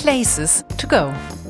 Places to go.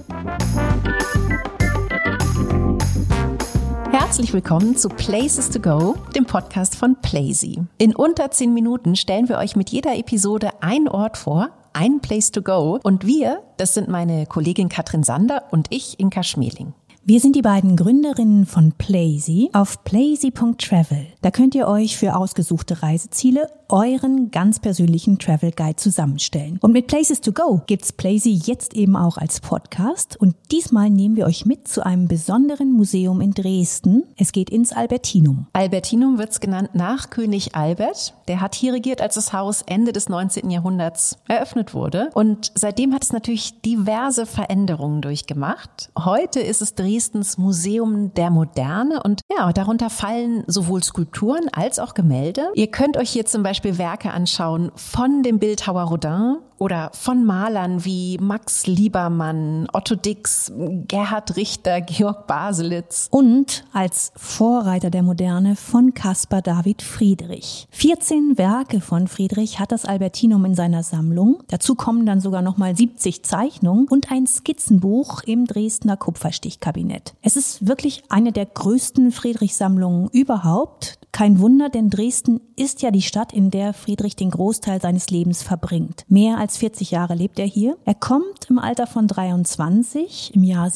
Herzlich willkommen zu Places to go, dem Podcast von Plazy. In unter 10 Minuten stellen wir euch mit jeder Episode einen Ort vor, einen Place to go. Und wir, das sind meine Kollegin Katrin Sander und ich, Inka Schmeling. Wir sind die beiden Gründerinnen von Plazy auf plazy.travel. Da könnt ihr euch für ausgesuchte Reiseziele euren ganz persönlichen Travel Guide zusammenstellen. Und mit Places to Go gibt's Plazy jetzt eben auch als Podcast. Und diesmal nehmen wir euch mit zu einem besonderen Museum in Dresden. Es geht ins Albertinum. Albertinum wird's genannt nach König Albert. Der hat hier regiert, als das Haus Ende des 19. Jahrhunderts eröffnet wurde. Und seitdem hat es natürlich diverse Veränderungen durchgemacht. Heute ist es Dresdens Museum der Moderne und ja, darunter fallen sowohl Skulpturen als auch Gemälde. Ihr könnt euch hier zum Beispiel Werke anschauen von dem Bildhauer Rodin oder von Malern wie Max Liebermann, Otto Dix, Gerhard Richter, Georg Baselitz. Und als Vorreiter der Moderne von Caspar David Friedrich. 14 Werke von Friedrich hat das Albertinum in seiner Sammlung. Dazu kommen dann sogar nochmal 70 Zeichnungen und ein Skizzenbuch im Dresdner Kupferstichkabinett. Es ist wirklich eine der größten Friedrich-Sammlungen überhaupt. Kein Wunder, denn Dresden ist ja die Stadt, in der Friedrich den Großteil seines Lebens verbringt. Mehr als 40 Jahre lebt er hier. Er kommt im Alter von 23 im Jahr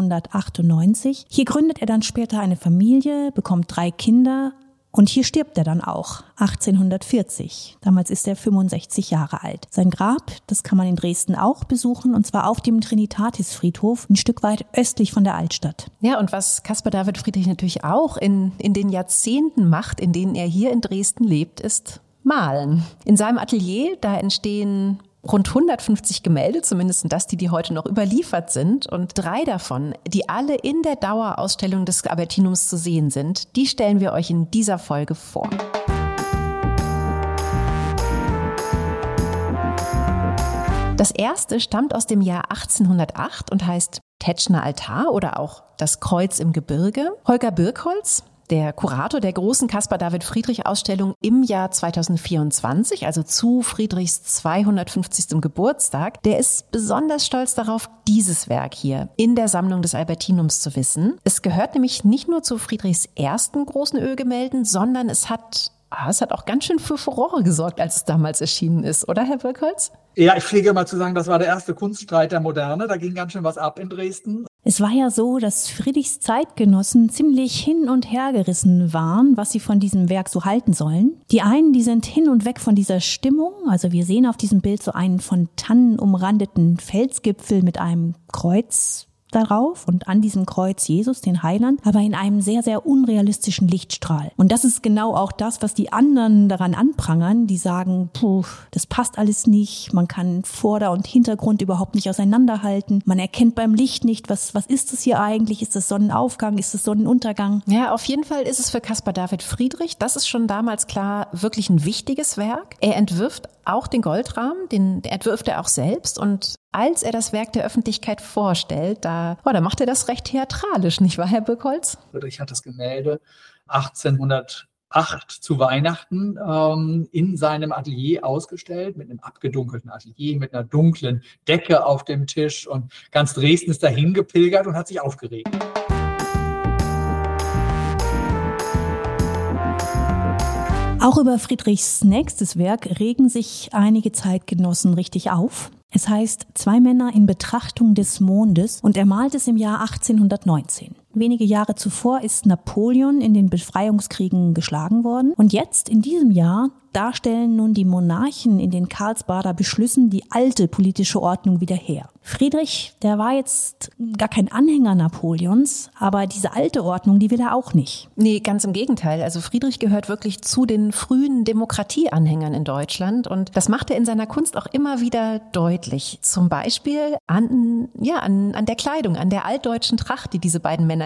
1798. Hier gründet er dann später eine Familie, bekommt 3 Kinder. Und hier stirbt er dann auch, 1840. Damals ist er 65 Jahre alt. Sein Grab, das kann man in Dresden auch besuchen, und zwar auf dem Trinitatisfriedhof, ein Stück weit östlich von der Altstadt. Ja, und was Caspar David Friedrich natürlich auch in den Jahrzehnten macht, in denen er hier in Dresden lebt, ist Malen. In seinem Atelier, da entstehen rund 150 Gemälde, zumindest sind das die heute noch überliefert sind. Und 3 davon, die alle in der Dauerausstellung des Albertinums zu sehen sind, die stellen wir euch in dieser Folge vor. Das erste stammt aus dem Jahr 1808 und heißt Tetzschner Altar oder auch das Kreuz im Gebirge. Holger Birkholz, der Kurator der großen Caspar David Friedrich Ausstellung im Jahr 2024, also zu Friedrichs 250. Geburtstag, der ist besonders stolz darauf, dieses Werk hier in der Sammlung des Albertinums zu wissen. Es gehört nämlich nicht nur zu Friedrichs ersten großen Ölgemälden, sondern es hat auch ganz schön für Furore gesorgt, als es damals erschienen ist, oder Herr Birkholz? Ja, ich pflege mal zu sagen, das war der erste Kunststreit der Moderne. Da ging ganz schön was ab in Dresden. Es war ja so, dass Friedrichs Zeitgenossen ziemlich hin und her gerissen waren, was sie von diesem Werk so halten sollen. Die einen, die sind hin und weg von dieser Stimmung. Also wir sehen auf diesem Bild so einen von Tannen umrandeten Felsgipfel mit einem Kreuz darauf und an diesem Kreuz Jesus, den Heiland, aber in einem sehr, sehr unrealistischen Lichtstrahl. Und das ist genau auch das, was die anderen daran anprangern, die sagen, das passt alles nicht, man kann Vorder- und Hintergrund überhaupt nicht auseinanderhalten, man erkennt beim Licht nicht, was ist das hier eigentlich, ist das Sonnenaufgang, ist das Sonnenuntergang? Ja, auf jeden Fall ist es für Caspar David Friedrich, das ist schon damals klar, wirklich ein wichtiges Werk. Er entwirft auch den Goldrahmen, den entwirft er auch selbst, und als er das Werk der Öffentlichkeit vorstellt, da macht er das recht theatralisch, nicht wahr, Herr Birkholz? Friedrich hat das Gemälde 1808 zu Weihnachten in seinem Atelier ausgestellt, mit einem abgedunkelten Atelier, mit einer dunklen Decke auf dem Tisch, und ganz Dresden ist dahin gepilgert und hat sich aufgeregt. Auch über Friedrichs nächstes Werk regen sich einige Zeitgenossen richtig auf. Es heißt 2 Männer in Betrachtung des Mondes und er malt es im Jahr 1819. Wenige Jahre zuvor ist Napoleon in den Befreiungskriegen geschlagen worden. Und jetzt, in diesem Jahr, da stellen nun die Monarchen in den Karlsbader Beschlüssen die alte politische Ordnung wieder her. Friedrich, der war jetzt gar kein Anhänger Napoleons, aber diese alte Ordnung, die will er auch nicht. Nee, ganz im Gegenteil. Also Friedrich gehört wirklich zu den frühen Demokratieanhängern in Deutschland und das macht er in seiner Kunst auch immer wieder deutlich. Zum Beispiel an der Kleidung, an der altdeutschen Tracht, die diese beiden Männer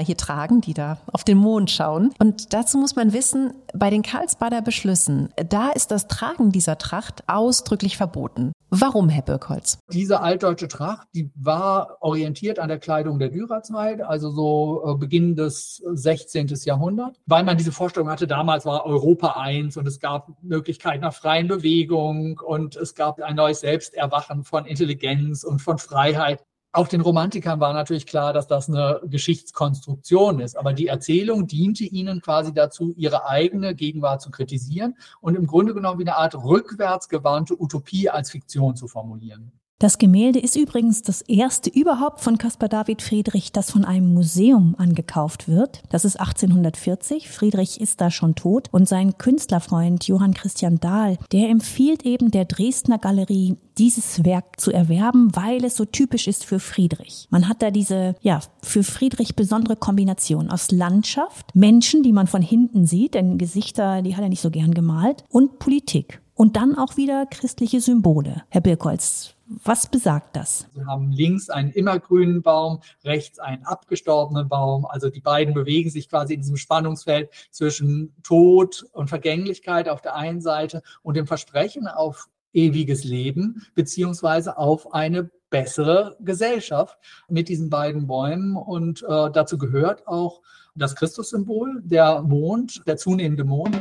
hier tragen, die da auf den Mond schauen. Und dazu muss man wissen, bei den Karlsbader Beschlüssen, da ist das Tragen dieser Tracht ausdrücklich verboten. Warum, Herr Birkholz? Diese altdeutsche Tracht, die war orientiert an der Kleidung der Dürerzeit, also so Beginn des 16. Jahrhunderts, weil man diese Vorstellung hatte, damals war Europa eins und es gab Möglichkeiten nach freien Bewegung und es gab ein neues Selbsterwachen von Intelligenz und von Freiheit. Auch den Romantikern war natürlich klar, dass das eine Geschichtskonstruktion ist. Aber die Erzählung diente ihnen quasi dazu, ihre eigene Gegenwart zu kritisieren und im Grunde genommen wie eine Art rückwärtsgewandte Utopie als Fiktion zu formulieren. Das Gemälde ist übrigens das erste überhaupt von Caspar David Friedrich, das von einem Museum angekauft wird. Das ist 1840. Friedrich ist da schon tot. Und sein Künstlerfreund Johann Christian Dahl, der empfiehlt eben der Dresdner Galerie, dieses Werk zu erwerben, weil es so typisch ist für Friedrich. Man hat da diese, für Friedrich besondere Kombination aus Landschaft, Menschen, die man von hinten sieht, denn Gesichter, die hat er nicht so gern gemalt, und Politik. Und dann auch wieder christliche Symbole. Herr Birkholz, was besagt das? Wir haben links einen immergrünen Baum, rechts einen abgestorbenen Baum. Also die beiden bewegen sich quasi in diesem Spannungsfeld zwischen Tod und Vergänglichkeit auf der einen Seite und dem Versprechen auf ewiges Leben beziehungsweise auf eine bessere Gesellschaft mit diesen beiden Bäumen. Und dazu gehört auch das Christussymbol, der Mond, der zunehmende Mond.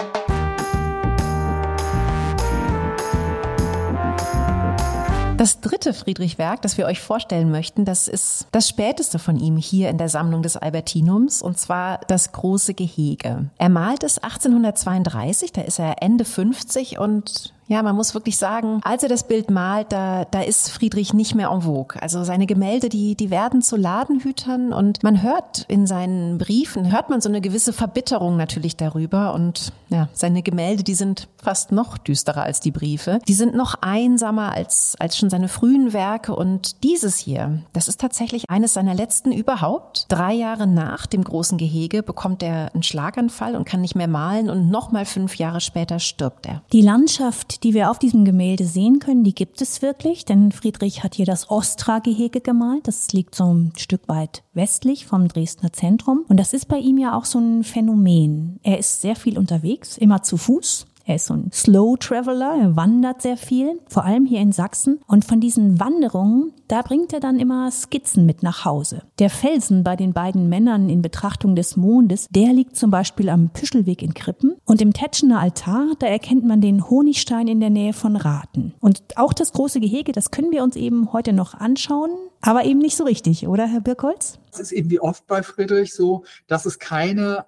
Das dritte Friedrich-Werk, das wir euch vorstellen möchten, das ist das späteste von ihm hier in der Sammlung des Albertinums, und zwar das große Gehege. Er malt es 1832, da ist er Ende 50 und man muss wirklich sagen, als er das Bild malt, da ist Friedrich nicht mehr en vogue. Also seine Gemälde, die werden zu Ladenhütern und man hört in seinen Briefen, hört man so eine gewisse Verbitterung natürlich darüber und seine Gemälde, die sind fast noch düsterer als die Briefe. Die sind noch einsamer als schon seine frühen Werke und dieses hier, das ist tatsächlich eines seiner letzten überhaupt. 3 Jahre nach dem großen Gehege bekommt er einen Schlaganfall und kann nicht mehr malen und nochmal 5 Jahre später stirbt er. Die Landschaft, die wir auf diesem Gemälde sehen können, die gibt es wirklich, denn Friedrich hat hier das Ostra-Gehege gemalt. Das liegt so ein Stück weit westlich vom Dresdner Zentrum. Und das ist bei ihm ja auch so ein Phänomen. Er ist sehr viel unterwegs, immer zu Fuß. Er ist so ein Slow Traveler, er wandert sehr viel, vor allem hier in Sachsen. Und von diesen Wanderungen, da bringt er dann immer Skizzen mit nach Hause. Der Felsen bei den beiden Männern in Betrachtung des Mondes, der liegt zum Beispiel am Püschelweg in Krippen. Und im Tetschener Altar, da erkennt man den Honigstein in der Nähe von Rathen. Und auch das große Gehege, das können wir uns eben heute noch anschauen, aber eben nicht so richtig, oder Herr Birkholz? Es ist eben wie oft bei Friedrich so, dass es keine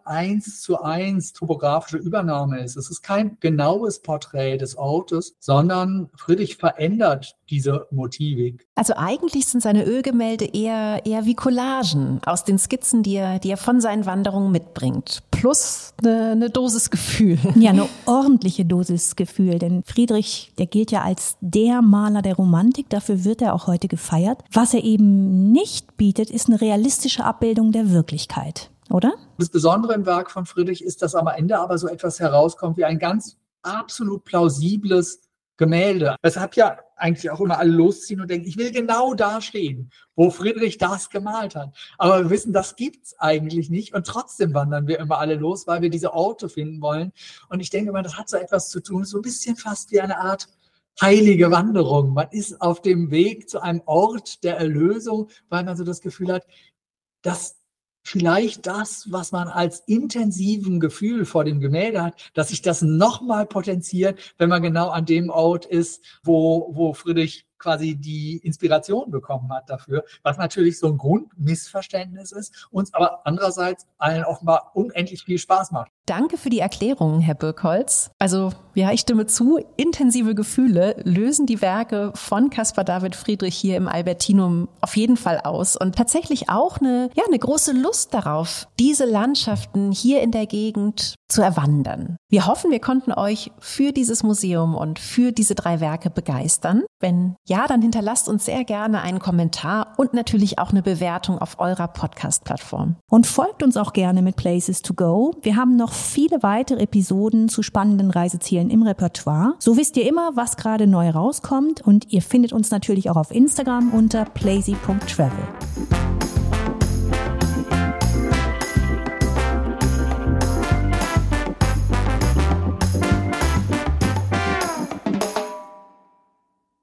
1:1 topografische Übernahme ist. Es ist kein genaues Porträt des Ortes, sondern Friedrich verändert diese Motivik. Also eigentlich sind seine Ölgemälde eher wie Collagen aus den Skizzen, die er von seinen Wanderungen mitbringt. Plus eine Dosis Gefühl. Ja, eine ordentliche Dosis Gefühl, denn Friedrich, der gilt ja als der Maler der Romantik, dafür wird er auch heute gefeiert. Was er eben nicht bietet, ist eine realistische Abbildung der Wirklichkeit, oder? Das Besondere im Werk von Friedrich ist, dass am Ende aber so etwas herauskommt wie ein ganz absolut plausibles Gemälde. Weshalb ja eigentlich auch immer alle losziehen und denken, ich will genau da stehen, wo Friedrich das gemalt hat. Aber wir wissen, das gibt's eigentlich nicht und trotzdem wandern wir immer alle los, weil wir diese Orte finden wollen. Und ich denke mal, das hat so etwas zu tun, so ein bisschen fast wie eine Art heilige Wanderung. Man ist auf dem Weg zu einem Ort der Erlösung, weil man so das Gefühl hat, dass vielleicht das, was man als intensiven Gefühl vor dem Gemälde hat, dass sich das nochmal potenziert, wenn man genau an dem Ort ist, wo Friedrich quasi die Inspiration bekommen hat dafür, was natürlich so ein Grundmissverständnis ist, uns aber andererseits allen offenbar unendlich viel Spaß macht. Danke für die Erklärung, Herr Birkholz. Also, ich stimme zu, intensive Gefühle lösen die Werke von Caspar David Friedrich hier im Albertinum auf jeden Fall aus und tatsächlich auch eine große Lust darauf, diese Landschaften hier in der Gegend zu erwandern. Wir hoffen, wir konnten euch für dieses Museum und für diese 3 Werke begeistern. Wenn ja, dann hinterlasst uns sehr gerne einen Kommentar und natürlich auch eine Bewertung auf eurer Podcast-Plattform. Und folgt uns auch gerne mit Places to Go. Wir haben noch viele weitere Episoden zu spannenden Reisezielen im Repertoire. So wisst ihr immer, was gerade neu rauskommt und ihr findet uns natürlich auch auf Instagram unter plazy.travel.